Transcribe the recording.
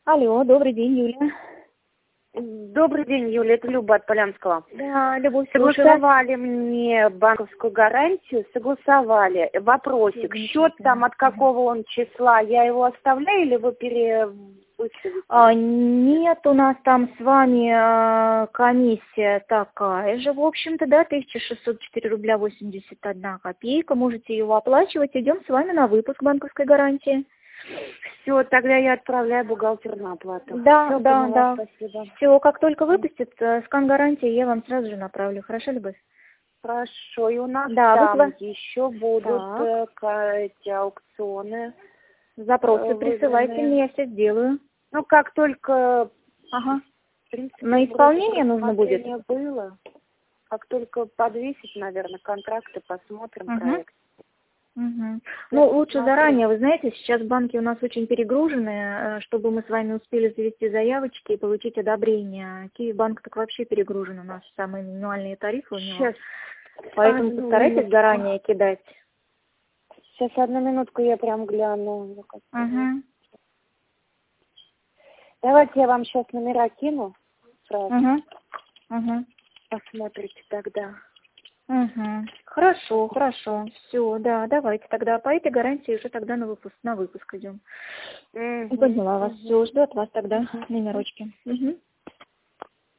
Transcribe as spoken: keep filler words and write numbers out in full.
Алло, добрый день, Юля. Добрый день, Юля, это Люба от Полянского. Да, Любовь, слушаю вас. Согласовали мне банковскую гарантию, согласовали. Вопросик, счет там от какого он числа, я его оставляю или вы перевыставите? А, нет, у нас там с вами а, комиссия такая же, в общем-то, да, тысяча шестьсот четыре рубля восемьдесят одна копейка, можете его оплачивать, идем с вами на выпуск банковской гарантии. Все, тогда я отправляю бухгалтеру на оплату. Да, Всё, да, поняла, да. спасибо. Все, как только выпустят, э, скан гарантии я вам сразу же направлю. Хорошо, Любовь? Хорошо, и у нас Да, там вы... еще будут э, ка- эти аукционы. Запросы э, присылайте выигранные. мне, я все сделаю. Ну, как только, Ага. в принципе, На исполнение вроде бы нужно будет? рассмотрение было. Как только подвесить, наверное, контракты, посмотрим Угу. проект. Угу. Ну, Я лучше посмотрю. заранее. Вы знаете, сейчас банки у нас очень перегружены, э, чтобы мы с вами успели завести заявочки и получить одобрение. Киевбанк так вообще перегружен у нас, самые минимальные тарифы у него. Сейчас. Поэтому Одну постарайтесь минутку. заранее кидать. Сейчас, одну минутку, я прям гляну. Угу. Давайте я вам сейчас номера кину сразу. Угу. Угу. Посмотрите тогда. Угу. Хорошо, хорошо. Все, да, давайте тогда по этой гарантии уже тогда на выпуск, на выпуск идем. Угу. Поняла вас. Угу. Все, жду от вас тогда номерочки. Угу.